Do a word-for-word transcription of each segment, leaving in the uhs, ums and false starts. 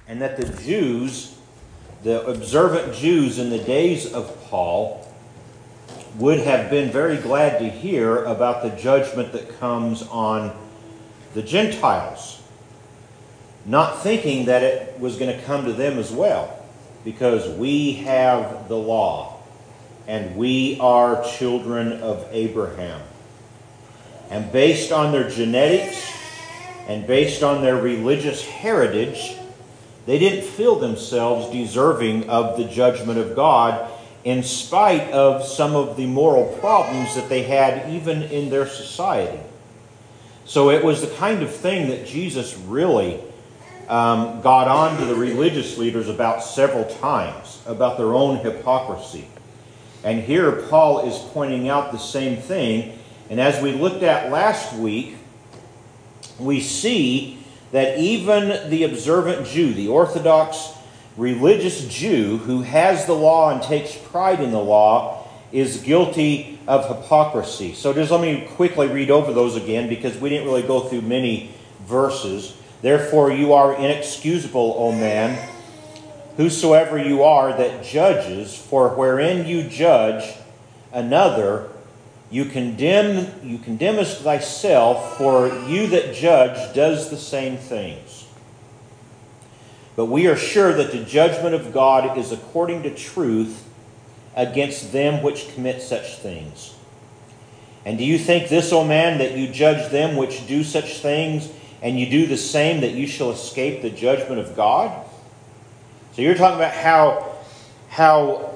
and that the Jews, the observant Jews in the days of Paul, would have been very glad to hear about the judgment that comes on the Gentiles, not thinking that it was going to come to them as well, because we have the law, and we are children of Abraham. And based on their genetics, and based on their religious heritage, they didn't feel themselves deserving of the judgment of God, in spite of some of the moral problems that they had even in their society. So it was the kind of thing that Jesus really um, got on to the religious leaders about several times, about their own hypocrisy. And here Paul is pointing out the same thing. And as we looked at last week, we see that even the observant Jew, the Orthodox religious Jew who has the law and takes pride in the law, is guilty of hypocrisy. So just let me quickly read over those again, because we didn't really go through many verses. Therefore you are inexcusable, O man, whosoever you are that judges, for wherein you judge another, you condemn, you condemnest thyself, for you that judge does the same things. But we are sure that the judgment of God is according to truth against them which commit such things. And do you think this, O man, that you judge them which do such things, and you do the same, that you shall escape the judgment of God? So you're talking about how, how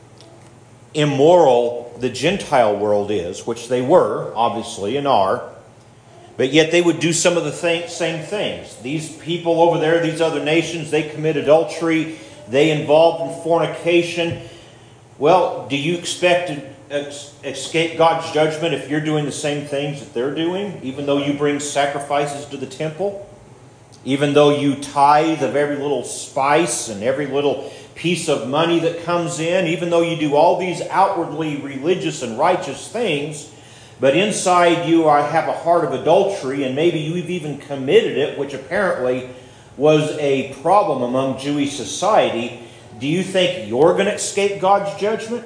immoral the Gentile world is, which they were, obviously, and are. But yet they would do some of the th- same things. These people over there, these other nations, they commit adultery. They involved in fornication. Well, do you expect to ex- escape God's judgment if you're doing the same things that they're doing? Even though you bring sacrifices to the temple? Even though you tithe of every little spice and every little piece of money that comes in? Even though you do all these outwardly religious and righteous things, but inside you are, have a heart of adultery, and maybe you've even committed it, which apparently was a problem among Jewish society. Do you think you're going to escape God's judgment?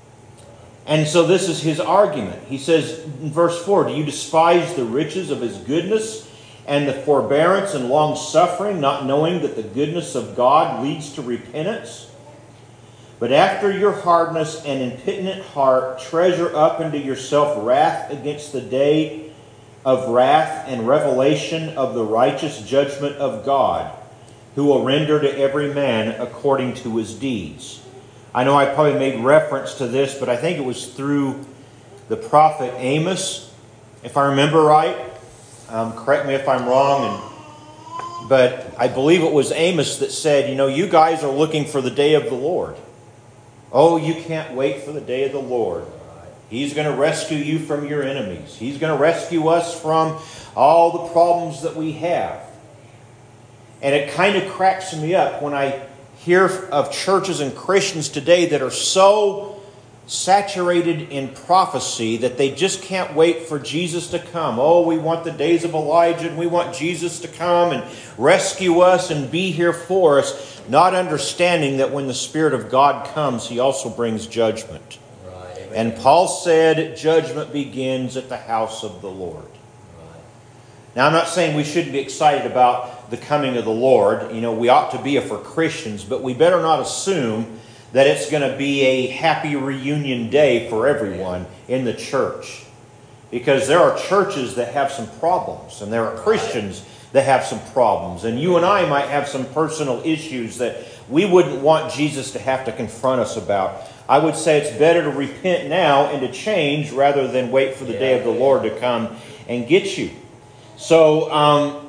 And so this is his argument. He says in verse four, do you despise the riches of his goodness and the forbearance and long-suffering, not knowing that the goodness of God leads to repentance? But after your hardness and impenitent heart, treasure up unto yourself wrath against the day of wrath and revelation of the righteous judgment of God, who will render to every man according to his deeds. I know I probably made reference to this, but I think it was through the prophet Amos, if I remember right. Um, correct me if I'm wrong, and, but I believe it was Amos that said, you know, you guys are looking for the day of the Lord. Oh, you can't wait for the day of the Lord. He's going to rescue you from your enemies. He's going to rescue us from all the problems that we have. And it kind of cracks me up when I hear of churches and Christians today that are so saturated in prophecy that they just can't wait for Jesus to come. Oh, we want the days of Elijah, and we want Jesus to come and rescue us and be here for us, not understanding that when the Spirit of God comes, He also brings judgment. Right. And Paul said, judgment begins at the house of the Lord. Right. Now, I'm not saying we shouldn't be excited about the coming of the Lord. You know, we ought to be for Christians, but we better not assume that it's going to be a happy reunion day for everyone in the church. Because there are churches that have some problems, and there are Christians that have some problems. And you and I might have some personal issues that we wouldn't want Jesus to have to confront us about. I would say it's better to repent now and to change rather than wait for the day of the Lord to come and get you. So, um,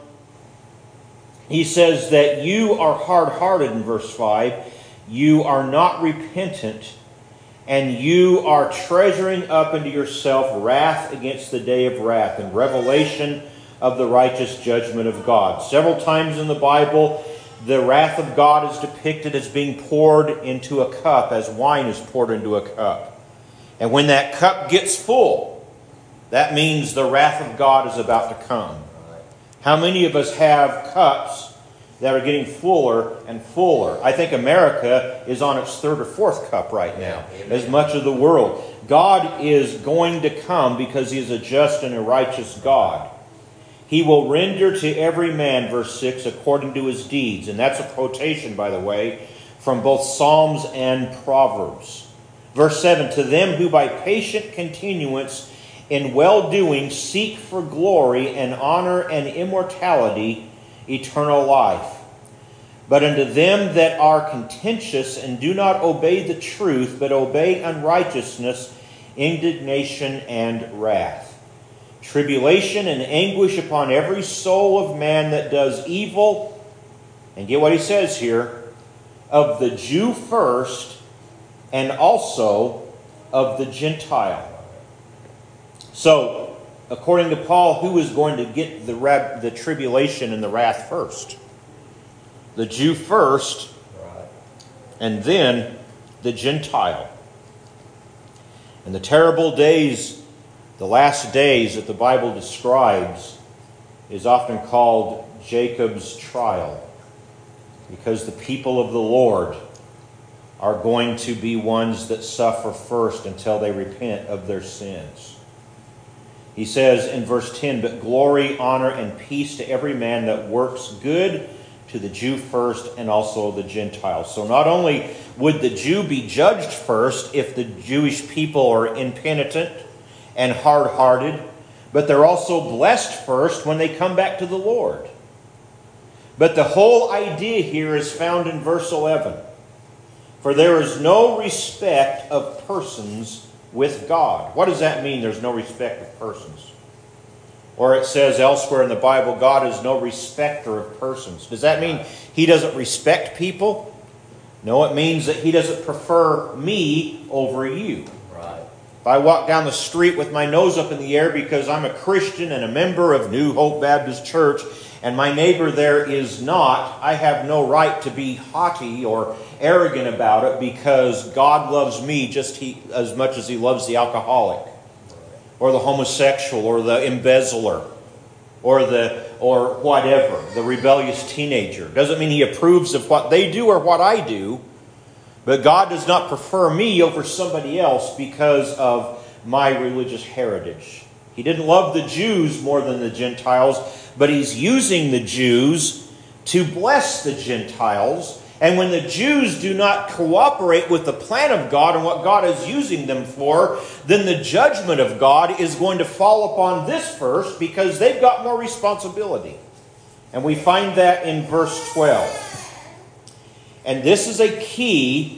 he says that you are hard-hearted in verse five. You are not repentant, and you are treasuring up unto yourself wrath against the day of wrath and revelation of the righteous judgment of God. Several times in the Bible, the wrath of God is depicted as being poured into a cup, as wine is poured into a cup. And when that cup gets full, that means the wrath of God is about to come. How many of us have cups that are getting fuller and fuller. I think America is on its third or fourth cup right now, Amen. as much of the world. God is going to come because He is a just and a righteous God. He will render to every man, verse six, according to his deeds. And that's a quotation, by the way, from both Psalms and Proverbs. Verse seven, to them who by patient continuance in well-doing seek for glory and honor and immortality, eternal life. But unto them that are contentious and do not obey the truth, but obey unrighteousness, indignation and wrath. Tribulation and anguish upon every soul of man that does evil. And get what he says here, of the Jew first, and also of the Gentile. So, according to Paul, who is going to get the, rab- the tribulation and the wrath first? The Jew first, and then the Gentile. And the terrible days, the last days that the Bible describes, is often called Jacob's trial, because the people of the Lord are going to be ones that suffer first until they repent of their sins. He says in verse ten, but glory, honor, and peace to every man that works good, to the Jew first and also the Gentiles. So not only would the Jew be judged first if the Jewish people are impenitent and hard-hearted, but they're also blessed first when they come back to the Lord. But the whole idea here is found in verse eleven. For there is no respect of persons with God. What does that mean, there's no respect of persons? Or it says elsewhere in the Bible, God is no respecter of persons. Does that mean He doesn't respect people? No, it means that He doesn't prefer me over you. Right. If I walk down the street with my nose up in the air because I'm a Christian and a member of New Hope Baptist Church, and my neighbor there is not, I have no right to be haughty or arrogant about it, because God loves me just he, as much as He loves the alcoholic, or the homosexual, or the embezzler, or the or whatever, the rebellious teenager. Doesn't mean He approves of what they do or what I do, but God does not prefer me over somebody else because of my religious heritage. He didn't love the Jews more than the Gentiles, but He's using the Jews to bless the Gentiles. And when the Jews do not cooperate with the plan of God and what God is using them for, then the judgment of God is going to fall upon this first, because they've got more responsibility. And we find that in verse twelve. And this is a key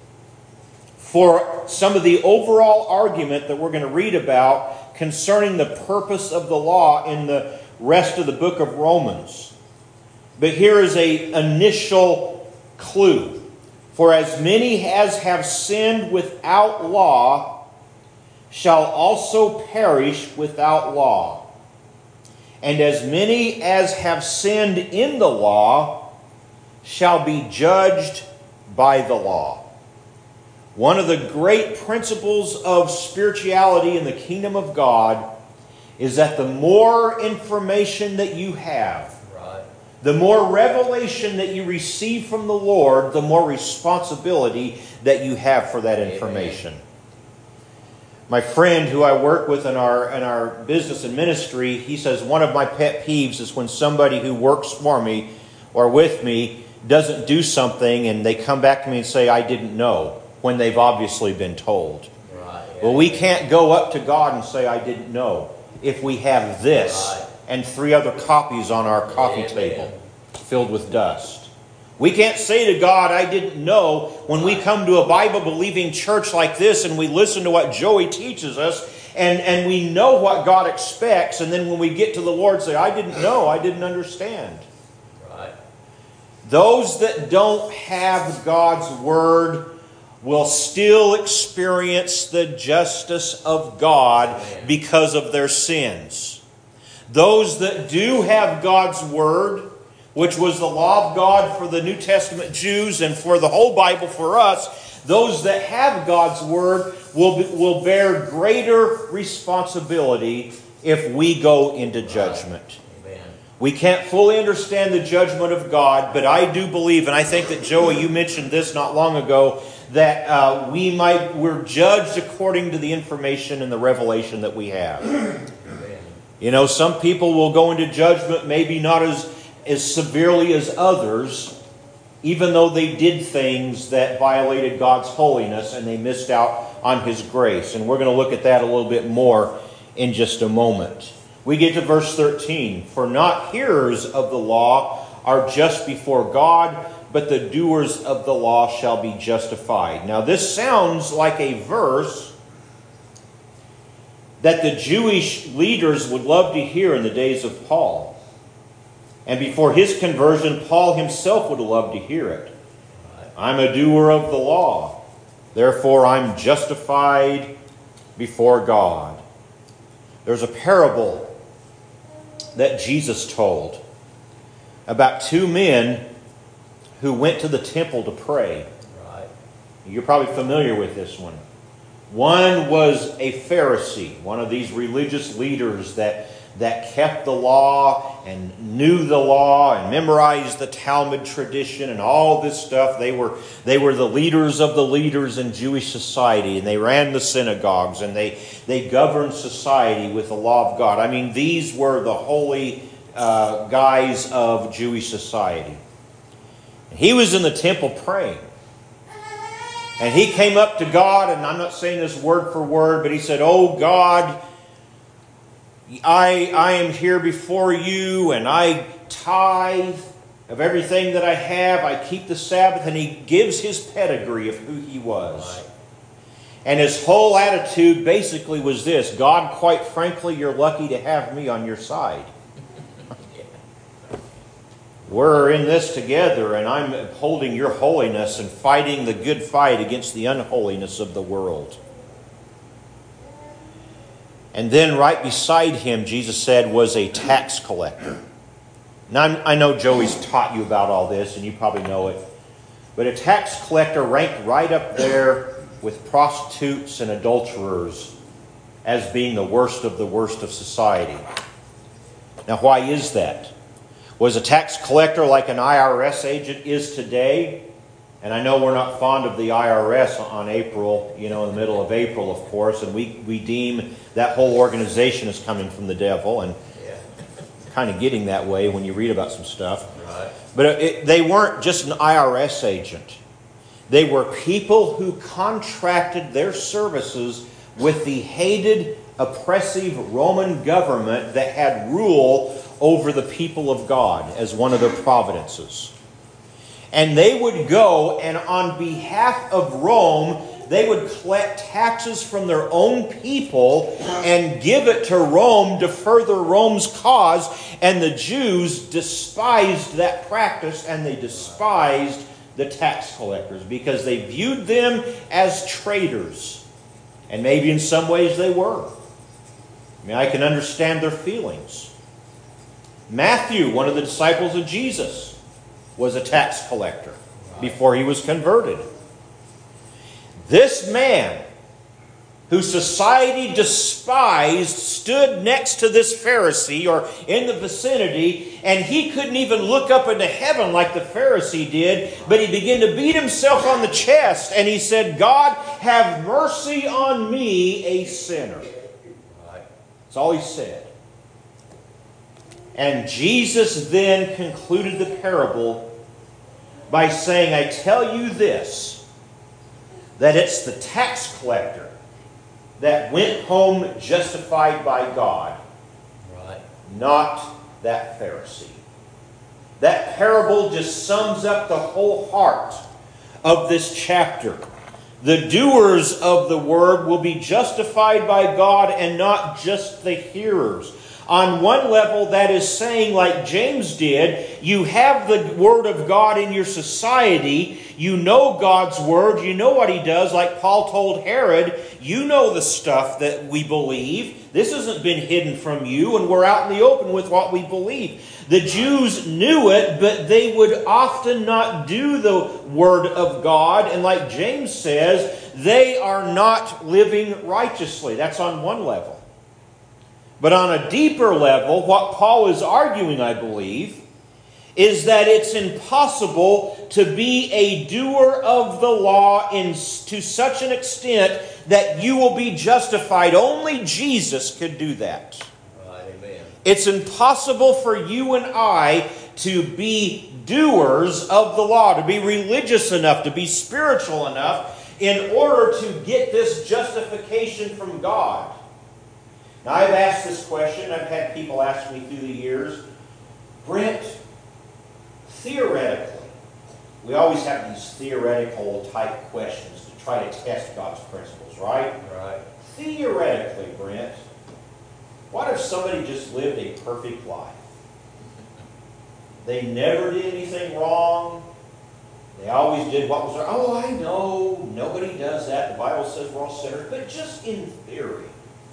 for some of the overall argument that we're going to read about concerning the purpose of the law in the rest of the book of Romans. But here is an initial clue. For as many as have sinned without law shall also perish without law. And as many as have sinned in the law shall be judged by the law. One of the great principles of spirituality in the kingdom of God is that the more information that you have, the more revelation that you receive from the Lord, the more responsibility that you have for that information. Amen. My friend who I work with in our, in our business and ministry, he says one of my pet peeves is when somebody who works for me or with me doesn't do something and they come back to me and say, I didn't know, when they've obviously been told. Right, yeah. Well, we can't go up to God and say, I didn't know, if we have this. Right. And three other copies on our coffee Amen. Table filled with dust. We can't say to God, I didn't know, when we come to a Bible-believing church like this and we listen to what Joey teaches us and, and we know what God expects, and then when we get to the Lord say, I didn't know, I didn't understand. Right. Those that don't have God's Word will still experience the justice of God Amen. Because of their sins. Those that do have God's Word, which was the law of God for the New Testament Jews and for the whole Bible for us, those that have God's Word will, be, will bear greater responsibility if we go into judgment. Amen. We can't fully understand the judgment of God, but I do believe, and I think that Joey, you mentioned this not long ago, that uh, we might we're judged according to the information and the revelation that we have. You know, some people will go into judgment maybe not as, as severely as others, even though they did things that violated God's holiness and they missed out on His grace. And we're going to look at that a little bit more in just a moment. We get to verse thirteen. For not hearers of the law are just before God, but the doers of the law shall be justified. Now this sounds like a verse that the Jewish leaders would love to hear in the days of Paul. And before his conversion, Paul himself would have loved to hear it. I'm a doer of the law, therefore I'm justified before God. There's a parable that Jesus told about two men who went to the temple to pray. Right. You're probably familiar with this one. One was a Pharisee, one of these religious leaders that, that kept the law and knew the law and memorized the Talmud tradition and all this stuff. They were, they were the leaders of the leaders in Jewish society, and they ran the synagogues, and they, they governed society with the law of God. I mean, these were the holy uh, guys of Jewish society. And he was in the temple praying. And he came up to God, and I'm not saying this word for word, but he said, "Oh God, I, I am here before you, and I tithe of everything that I have. I keep the Sabbath." And he gives his pedigree of who he was. And his whole attitude basically was this: God, quite frankly, you're lucky to have me on your side. We're in this together, and I'm upholding your holiness and fighting the good fight against the unholiness of the world. And then right beside him, Jesus said, was a tax collector. Now, I know Joey's taught you about all this, and you probably know it. But a tax collector ranked right up there with prostitutes and adulterers as being the worst of the worst of society. Now, why is that? Was a tax collector like an I R S agent is today? And I know we're not fond of the I R S on April, you know, in the middle of April, of course, and we, we deem that whole organization as coming from the devil, and yeah. kind of getting that way when you read about some stuff. Right. But it, they weren't just an I R S agent. They were people who contracted their services with the hated, oppressive Roman government that had rule over the people of God as one of their providences. And they would go, and on behalf of Rome, they would collect taxes from their own people and give it to Rome to further Rome's cause. And the Jews despised that practice, and they despised the tax collectors because they viewed them as traitors. And maybe in some ways they were. I mean, I can understand their feelings. Matthew, one of the disciples of Jesus, was a tax collector before he was converted. This man, who society despised, stood next to this Pharisee or in the vicinity, and he couldn't even look up into heaven like the Pharisee did, but he began to beat himself on the chest, and he said, "God, have mercy on me, a sinner." That's all he said. And Jesus then concluded the parable by saying, "I tell you this, that it's the tax collector that went home justified by God, right. not that Pharisee." That parable just sums up the whole heart of this chapter. The doers of the word will be justified by God and not just the hearers. On one level, that is saying, like James did, you have the Word of God in your society. You know God's Word. You know what He does. Like Paul told Herod, you know the stuff that we believe. This hasn't been hidden from you, and we're out in the open with what we believe. The Jews knew it, but they would often not do the Word of God. And like James says, they are not living righteously. That's on one level. But on a deeper level, what Paul is arguing, I believe, is that it's impossible to be a doer of the law in, to such an extent that you will be justified. Only Jesus could do that. Right, amen. It's impossible for you and I to be doers of the law, to be religious enough, to be spiritual enough in order to get this justification from God. Now, I've asked this question. I've had people ask me through the years, Brent, theoretically, we always have these theoretical type questions to try to test God's principles, right? Right. Theoretically, Brent, what if somebody just lived a perfect life? They never did anything wrong. They always did what was right. Oh, I know. Nobody does that. The Bible says we're all sinners. But just in theory,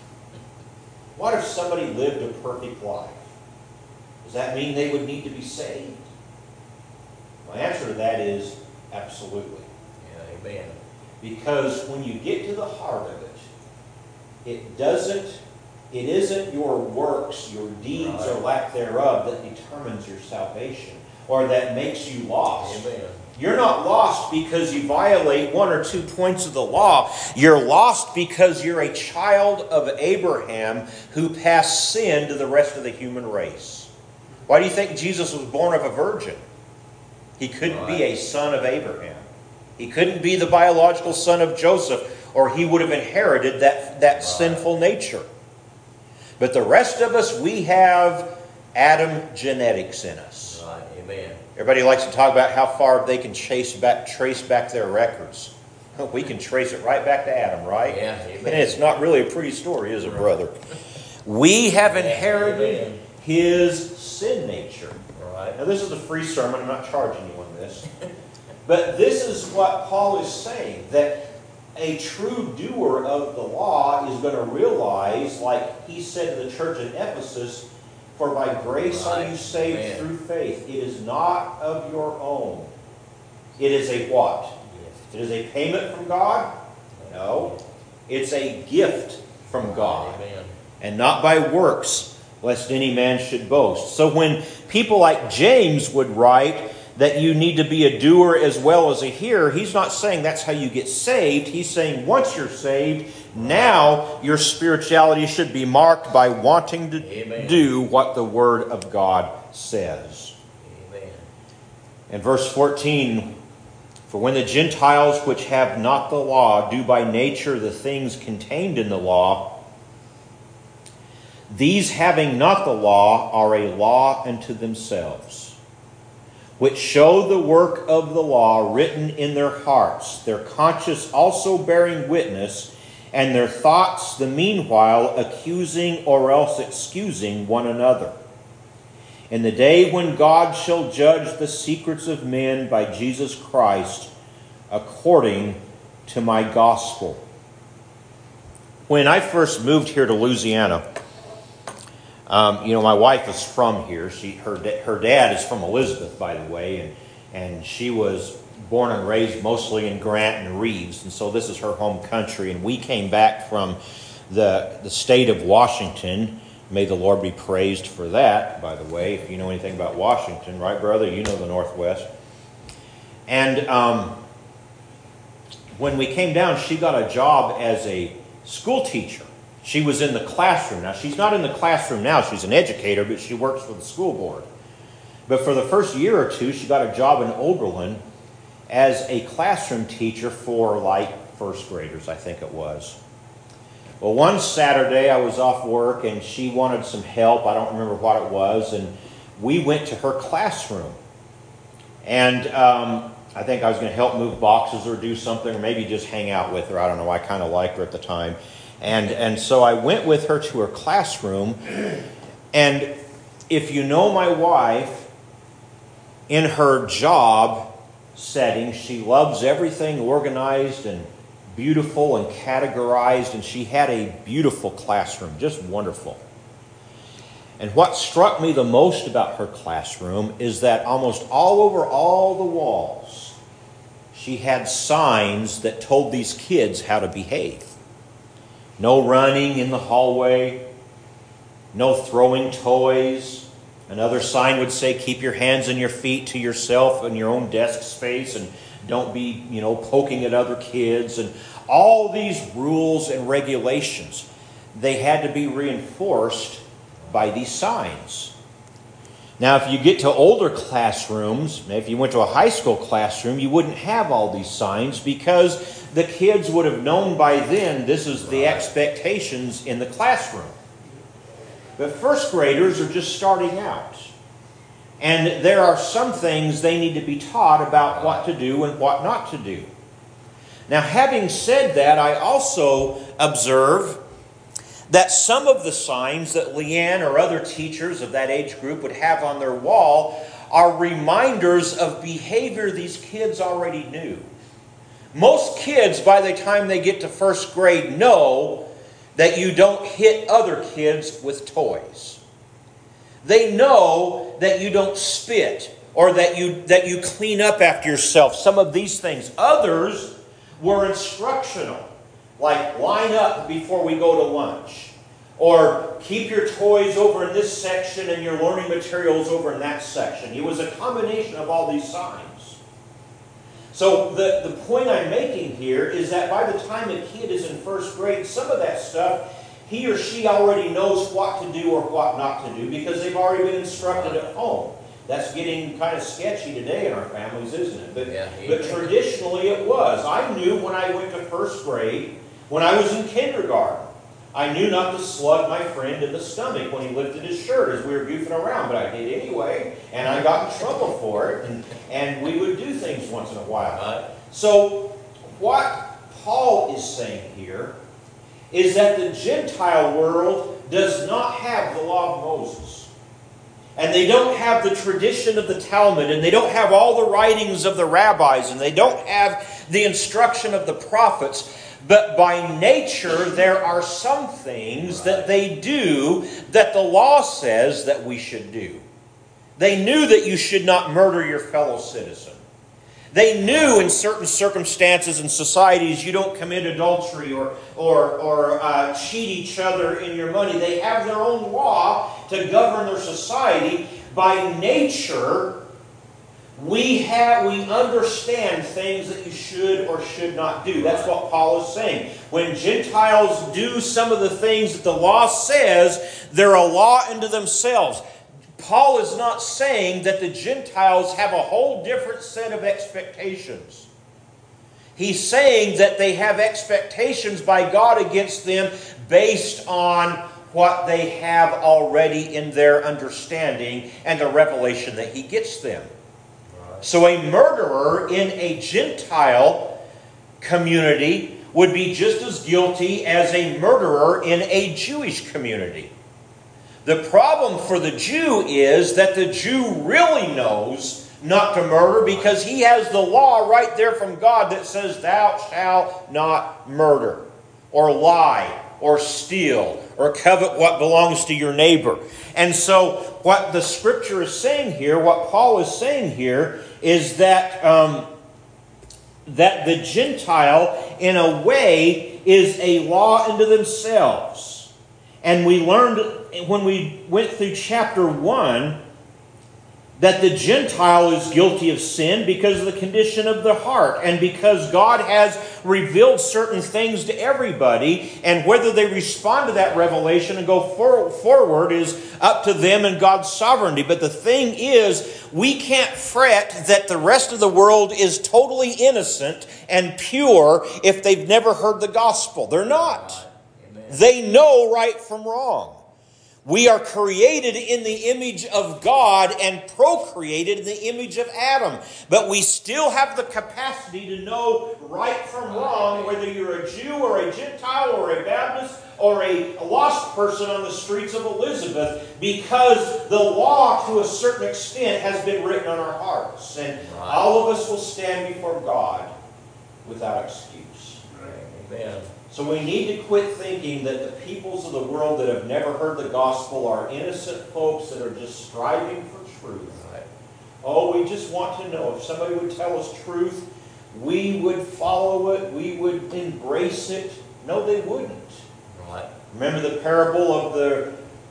what if somebody lived a perfect life? Does that mean they would need to be saved? My answer to that is absolutely. Yeah, amen. Because when you get to the heart of it, it doesn't, it isn't your works, your deeds, right. or lack thereof that determines your salvation or that makes you lost. Amen. You're not lost because you violate one or two points of the law. You're lost because you're a child of Abraham who passed sin to the rest of the human race. Why do you think Jesus was born of a virgin? He couldn't be a son of Abraham. He couldn't be the biological son of Joseph, or he would have inherited that, that right. sinful nature. But the rest of us, we have Adam genetics in us. Right. Amen. Everybody likes to talk about how far they can chase back, trace back their records. We can trace it right back to Adam, right? Yeah, amen. And it's not really a pretty story, is it, brother? We have inherited amen. His sin nature. Right. Now, this is a free sermon. I'm not charging you on this. But this is what Paul is saying, that a true doer of the law is going to realize, like he said to the church in Ephesus, for by grace right. are you saved Amen. through faith. It is not of your own. It is a what? Yes. It is a payment from God? No. It's a gift from God. Amen. And not by works, lest any man should boast. So when people like James would write that you need to be a doer as well as a hearer, he's not saying that's how you get saved. He's saying once you're saved, now your spirituality should be marked by wanting to Amen. Do what the Word of God says. Amen. In verse fourteen, for when the Gentiles which have not the law do by nature the things contained in the law, these having not the law are a law unto themselves, which show the work of the law written in their hearts, their conscience also bearing witness, and their thoughts the meanwhile accusing or else excusing one another. In the day when God shall judge the secrets of men by Jesus Christ, according to my gospel. When I first moved here to Louisiana, Um, you know, my wife is from here. She, her, her dad is from Elizabeth, by the way, and and she was born and raised mostly in Grant and Reeves, and so this is her home country. And we came back from the the state of Washington. May the Lord be praised for that, by the way. If you know anything about Washington, right, brother? You know the Northwest. And um, when we came down, she got a job as a school teacher. She was in the classroom. Now, she's not in the classroom now. She's an educator, but she works for the school board. But for the first year or two, she got a job in Oberlin as a classroom teacher for, like, first graders, I think it was. Well, one Saturday, I was off work, and she wanted some help. I don't remember what it was. And we went to her classroom. And um, I think I was going to help move boxes or do something, or maybe just hang out with her. I don't know. I kind of liked her at the time. And and so I went with her to her classroom, and if you know my wife, in her job setting, she loves everything organized and beautiful and categorized, and she had a beautiful classroom, just wonderful. And what struck me the most about her classroom is that almost all over all the walls, she had signs that told these kids how to behave. No running in the hallway. no throwing toys. Another sign would say, keep your hands and your feet to yourself in your own desk space, and don't be, you know, poking at other kids. And all these rules and regulations, they had to be reinforced by these signs. Now, if you get to older classrooms, if you went to a high school classroom, you wouldn't have all these signs, because the kids would have known by then this is the expectations in the classroom. But first graders are just starting out. And there are some things they need to be taught about what to do and what not to do. Now, having said that, I also observe that some of the signs that Leanne or other teachers of that age group would have on their wall are reminders of behavior these kids already knew. Most kids, by the time they get to first grade, know that you don't hit other kids with toys. They know that you don't spit, or that you, that you clean up after yourself. Some of these things. Others were instructional, like line up before we go to lunch, or keep your toys over in this section and your learning materials over in that section. It was a combination of all these signs. So the, the point I'm making here is that by the time a kid is in first grade, some of that stuff, he or she already knows what to do or what not to do, because they've already been instructed at home. That's getting kind of sketchy today in our families, isn't it? But, Yeah, but traditionally it was. I knew when I went to first grade, when I was in kindergarten, I knew not to slug my friend in the stomach when he lifted his shirt as we were goofing around, but I did anyway, and I got in trouble for it, and, and we would do things once in a while. So what Paul is saying here is that the Gentile world does not have the law of Moses. And they don't have the tradition of the Talmud, and they don't have all the writings of the rabbis, and they don't have the instruction of the prophets. But by nature, there are some things that they do that the law says that we should do. They knew that you should not murder your fellow citizen. They knew in certain circumstances and societies you don't commit adultery or, or, or uh, cheat each other in your money. They have their own law to govern their society. By nature, we have we understand things that you should or should not do. That's what Paul is saying. When Gentiles do some of the things that the law says, they're a law unto themselves. Paul is not saying that the Gentiles have a whole different set of expectations. He's saying that they have expectations by God against them based on what they have already in their understanding and the revelation that he gets them. So a murderer in a Gentile community would be just as guilty as a murderer in a Jewish community. The problem for the Jew is that the Jew really knows not to murder, because he has the law right there from God that says, thou shalt not murder, or lie, or steal, or covet what belongs to your neighbor. And so what the Scripture is saying here, what Paul is saying here, is that, um, that the Gentile, in a way, is a law unto themselves. And we learned when we went through chapter one that the Gentile is guilty of sin because of the condition of the heart, and because God has revealed certain things to everybody, and whether they respond to that revelation and go for, forward is up to them and God's sovereignty. But the thing is, we can't fret that the rest of the world is totally innocent and pure if they've never heard the gospel. They're not. They know right from wrong. We are created in the image of God and procreated in the image of Adam. But we still have the capacity to know right from wrong, whether you're a Jew or a Gentile or a Baptist or a lost person on the streets of Elizabeth, because the law, to a certain extent, has been written on our hearts. And all of us will stand before God without excuse. Amen. So we need to quit thinking that the peoples of the world that have never heard the gospel are innocent folks that are just striving for truth. Right? Oh, we just want to know. If somebody would tell us truth, we would follow it. We would embrace it. No, they wouldn't. Right. Remember the parable of the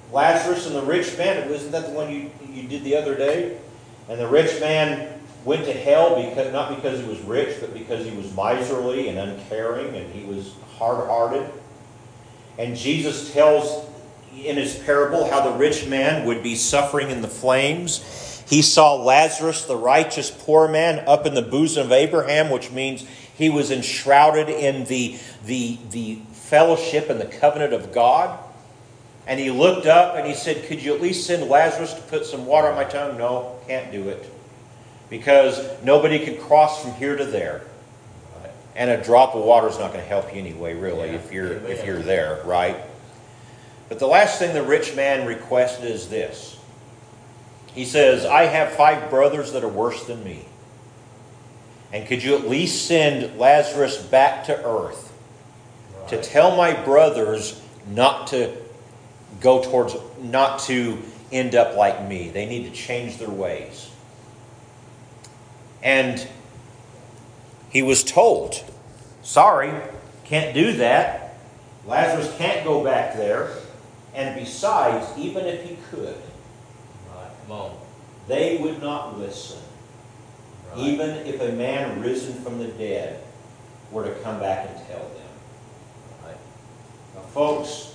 Lazarus and the rich man, wasn't that the one you, you did the other day? And the rich man went to hell because not because he was rich, but because he was miserly and uncaring and he was hard-hearted. And Jesus tells in his parable how the rich man would be suffering in the flames. He saw Lazarus, the righteous poor man, up in the bosom of Abraham, which means he was enshrouded in the, the, the fellowship and the covenant of God. And he looked up and he said, could you at least send Lazarus to put some water on my tongue? No, can't do it. Because nobody could cross from here to there. And a drop of water is not going to help you anyway, really, yeah, if you're amen. if you're there, right? But the last thing the rich man requested is this. He says, I have five brothers that are worse than me. And could you at least send Lazarus back to earth right. to tell my brothers not to go towards, not to end up like me. They need to change their ways. And he was told, sorry, can't do that. Lazarus can't go back there. And besides, even if he could, right, come on. They would not listen. Right. Even if a man risen from the dead were to come back and tell them. Right. Now, folks,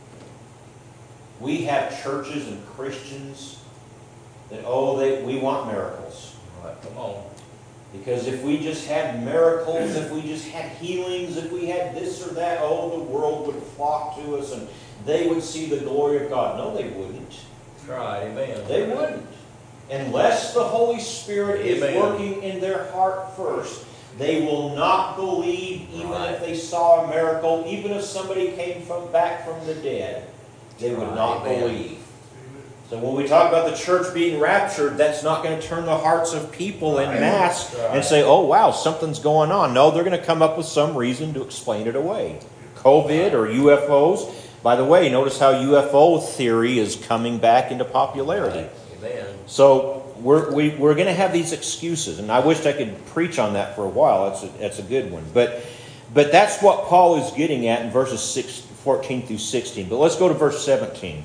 we have churches and Christians that, oh, they, we want miracles. Right, come on. Because if we just had miracles, if we just had healings, if we had this or that, oh, the world would flock to us and they would see the glory of God. No, they wouldn't. That's right, amen. They wouldn't. Unless the Holy Spirit amen. Is working in their heart first, they will not believe even right. if they saw a miracle, even if somebody came from back from the dead. They would right, not amen. Believe. So when we talk about the church being raptured, that's not going to turn the hearts of people in mass right. and say, oh, wow, something's going on. No, they're going to come up with some reason to explain it away. COVID or U F Os. By the way, notice how U F O theory is coming back into popularity. Amen. So we're, we, we're going to have these excuses. And I wished I could preach on that for a while. That's a, that's a good one. But, but that's what Paul is getting at in verses six, fourteen through sixteen. But let's go to verse seventeen.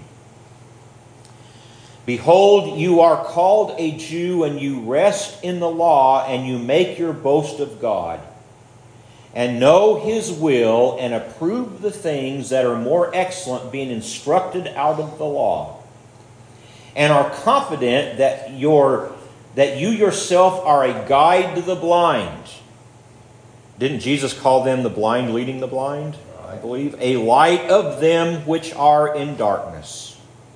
Behold, you are called a Jew, and you rest in the law, and you make your boast of God, and know His will, and approve the things that are more excellent, being instructed out of the law, and are confident that your that you yourself are a guide to the blind. Didn't Jesus call them the blind leading the blind? I believe. A light of them which are in darkness.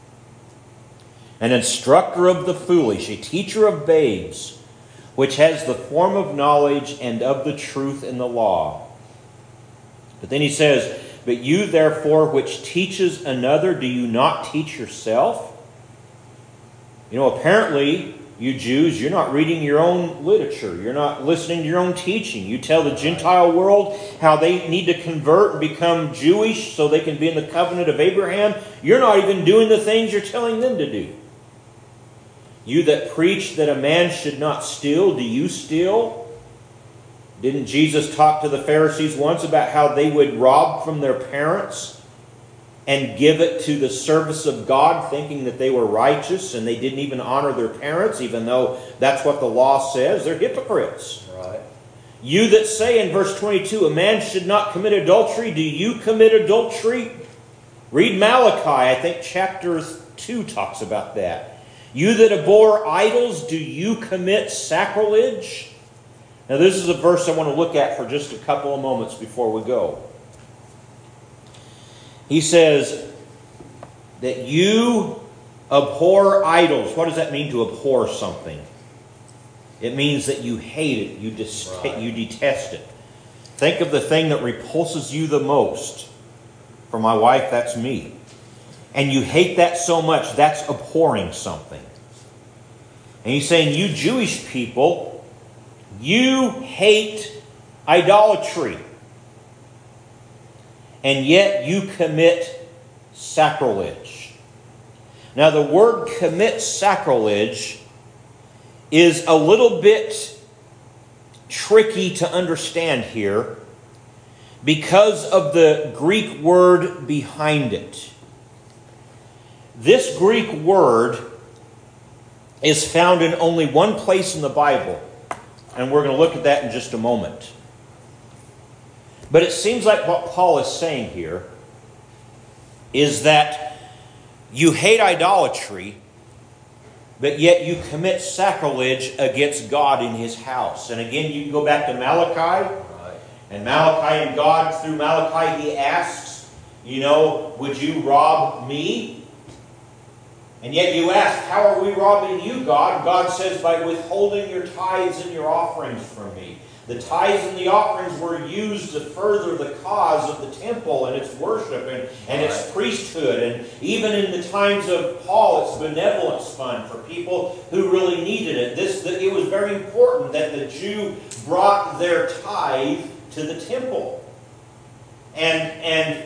An instructor of the foolish, a teacher of babes, which has the form of knowledge and of the truth in the law. But then he says, but you therefore which teaches another, do you not teach yourself? You know, apparently, you Jews, you're not reading your own literature. You're not listening to your own teaching. You tell the Gentile world how they need to convert and become Jewish so they can be in the covenant of Abraham. You're not even doing the things you're telling them to do. You that preach that a man should not steal, do you steal? Didn't Jesus talk to the Pharisees once about how they would rob from their parents and give it to the service of God, thinking that they were righteous and they didn't even honor their parents, even though that's what the law says? They're hypocrites. Right. You that say in verse twenty-two, a man should not commit adultery, do you commit adultery? Read Malachi, I think chapter two talks about that. You that abhor idols, do you commit sacrilege? Now this is a verse I want to look at for just a couple of moments before we go. He says that you abhor idols. What does that mean to abhor something? It means that you hate it, you, dis- right. you detest it. Think of the thing that repulses you the most. For my wife, that's me. And you hate that so much, that's abhorring something. And he's saying, you Jewish people, you hate idolatry. And yet you commit sacrilege. Now the word commit sacrilege is a little bit tricky to understand here because of the Greek word behind it. This Greek word is found in only one place in the Bible, and we're going to look at that in just a moment. But it seems like what Paul is saying here is that you hate idolatry, but yet you commit sacrilege against God in His house. And again, you can go back to Malachi. Right. And Malachi and God, through Malachi, He asks, you know, would you rob me? And yet you ask, how are we robbing you, God? God says, by withholding your tithes and your offerings from me. The tithes and the offerings were used to further the cause of the temple and its worship and, and its priesthood. And even in the times of Paul, its benevolence fund for people who really needed it. This, the, it was very important that the Jew brought their tithe to the temple. And, and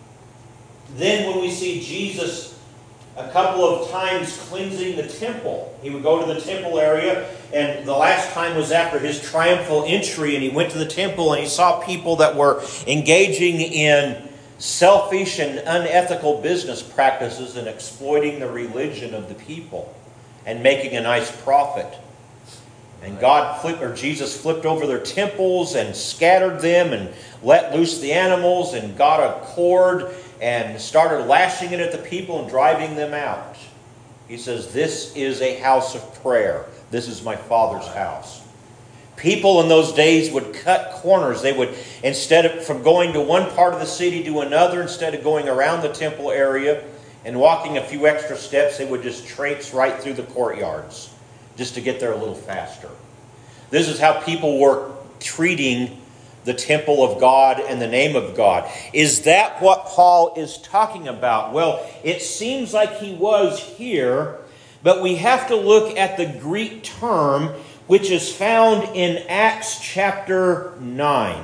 then when we see Jesus a couple of times cleansing the temple. He would go to the temple area, and the last time was after his triumphal entry, and he went to the temple and he saw people that were engaging in selfish and unethical business practices and exploiting the religion of the people and making a nice profit. And God flipped, or Jesus flipped over their temples and scattered them and let loose the animals and got a cord and started lashing it at the people and driving them out. He says, this is a house of prayer. This is my Father's house. People in those days would cut corners. They would, instead of from going to one part of the city to another, instead of going around the temple area and walking a few extra steps, they would just traipse right through the courtyards just to get there a little faster. This is how people were treating the temple of God and the name of God. Is that what Paul is talking about? Well, it seems like he was here, but we have to look at the Greek term which is found in Acts chapter nine.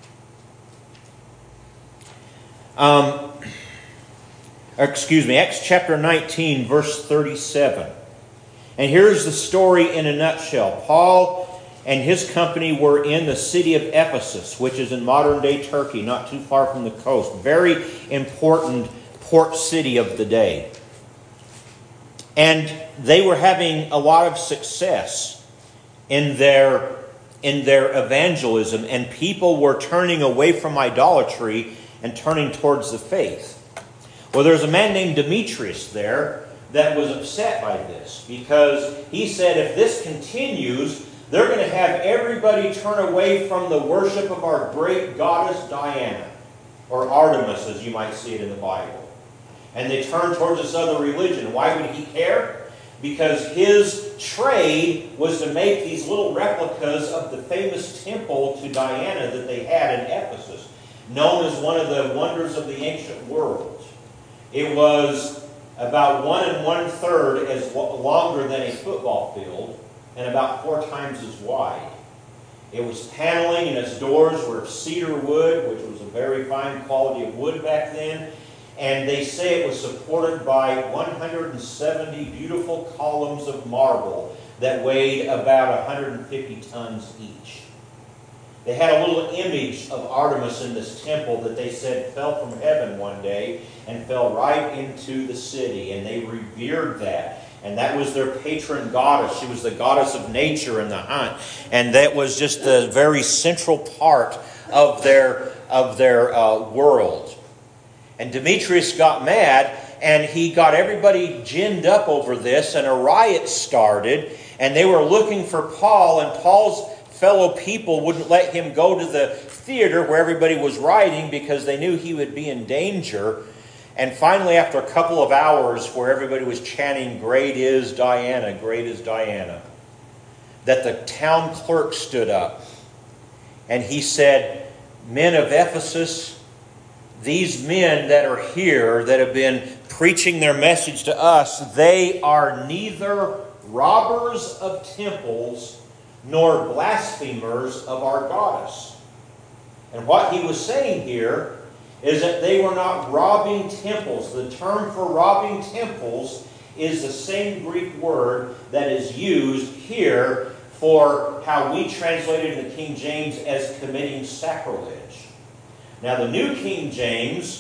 Um, excuse me, Acts chapter nineteen, verse thirty-seven. And here's the story in a nutshell. Paul and his company were in the city of Ephesus, which is in modern-day Turkey, not too far from the coast. Very important port city of the day. And they were having a lot of success in their, in their evangelism, and people were turning away from idolatry and turning towards the faith. Well, there's a man named Demetrius there that was upset by this, because he said, if this continues, they're going to have everybody turn away from the worship of our great goddess Diana, or Artemis, as you might see it in the Bible. And they turn towards this other religion. Why would he care? Because his trade was to make these little replicas of the famous temple to Diana that they had in Ephesus, known as one of the wonders of the ancient world. It was about one and one third as longer than a football field, and about four times as wide. It was paneling, and its doors were of cedar wood, which was a very fine quality of wood back then. And they say it was supported by one hundred seventy beautiful columns of marble that weighed about one hundred fifty tons each. They had a little image of Artemis in this temple that they said fell from heaven one day and fell right into the city, and they revered that. And that was their patron goddess. She was the goddess of nature and the hunt. And that was just the very central part of their, of their uh, world. And Demetrius got mad, and he got everybody ginned up over this, and a riot started. And they were looking for Paul, and Paul's fellow people wouldn't let him go to the theater where everybody was rioting because they knew he would be in danger. And finally, after a couple of hours where everybody was chanting, "Great is Diana, great is Diana," that the town clerk stood up and he said, "Men of Ephesus, these men that are here that have been preaching their message to us, they are neither robbers of temples nor blasphemers of our goddess." And what he was saying here is that they were not robbing temples. The term for robbing temples is the same Greek word that is used here for how we translate it in the King James as committing sacrilege. Now the New King James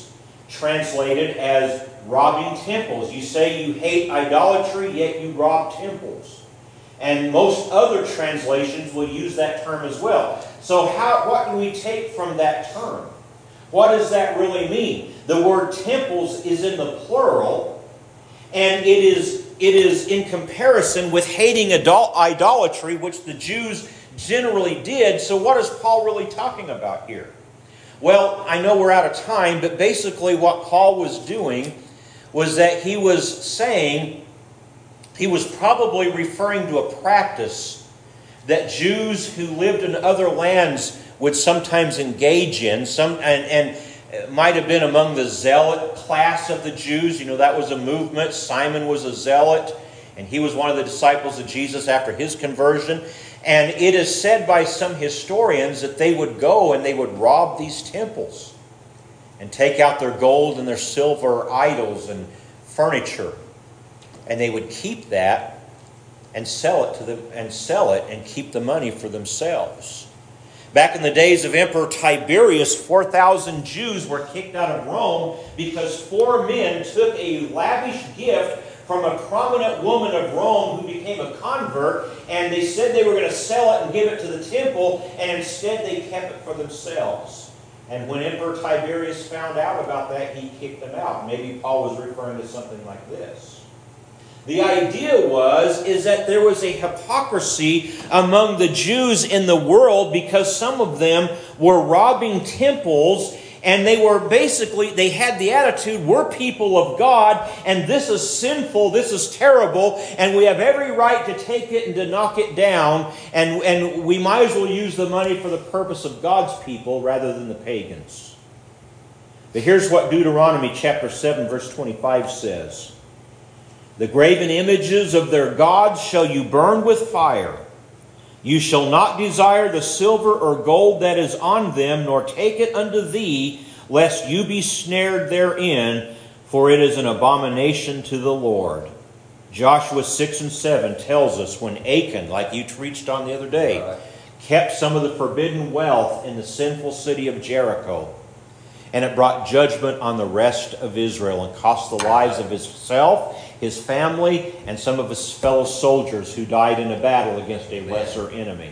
translated as robbing temples. You say you hate idolatry, yet you rob temples. And most other translations will use that term as well. So how, what do we take from that term? What does that really mean? The word temples is in the plural, and it is, it is in comparison with hating idol- idolatry, which the Jews generally did. So what is Paul really talking about here? Well, I know we're out of time, but basically what Paul was doing was that he was saying, he was probably referring to a practice that Jews who lived in other lands would sometimes engage in, some and, and it might have been among the zealot class of the Jews. You know, that was a movement. Simon was a zealot, and he was one of the disciples of Jesus after his conversion. And it is said by some historians that they would go and they would rob these temples and take out their gold and their silver idols and furniture. And they would keep that and sell it to them and sell it and keep the money for themselves. Back in the days of Emperor Tiberius, four thousand Jews were kicked out of Rome because four men took a lavish gift from a prominent woman of Rome who became a convert, and they said they were going to sell it and give it to the temple, and instead they kept it for themselves. And when Emperor Tiberius found out about that, he kicked them out. Maybe Paul was referring to something like this. The idea was is that there was a hypocrisy among the Jews in the world because some of them were robbing temples, and they were basically, they had the attitude, we're people of God, and this is sinful, this is terrible, and we have every right to take it and to knock it down, and, and we might as well use the money for the purpose of God's people rather than the pagans. But here's what Deuteronomy chapter seven verse twenty-five says. The graven images of their gods shall you burn with fire. You shall not desire the silver or gold that is on them, nor take it unto thee, lest you be snared therein, for it is an abomination to the Lord. Joshua six and seven tells us when Achan, like you preached on the other day, right, kept some of the forbidden wealth in the sinful city of Jericho, and it brought judgment on the rest of Israel and cost the lives of himself, his family, and some of his fellow soldiers who died in a battle against a lesser enemy.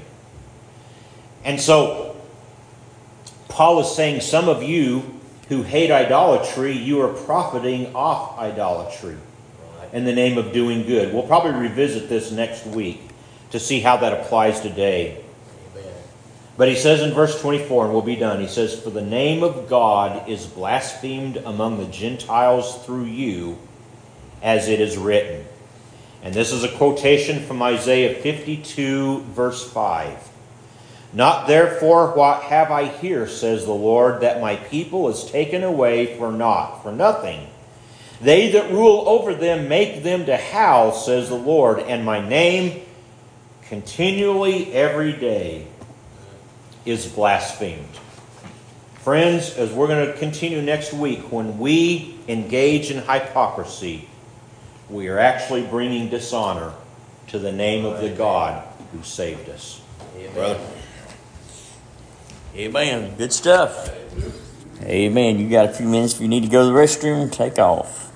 And so, Paul is saying some of you who hate idolatry, you are profiting off idolatry in the name of doing good. We'll probably revisit this next week to see how that applies today. Amen. But he says in verse twenty-four, and we'll be done, he says, "For the name of God is blasphemed among the Gentiles through you, as it is written." And this is a quotation from Isaiah fifty-two, verse five. "Not therefore what have I here, says the Lord, that my people is taken away for naught, for nothing. They that rule over them make them to howl, says the Lord, and my name continually every day is blasphemed." Friends, as we're going to continue next week, when we engage in hypocrisy, we are actually bringing dishonor to the name of the God who saved us. Amen. Brother. Amen. Good stuff. Amen. You got a few minutes if you need to go to the restroom, take off.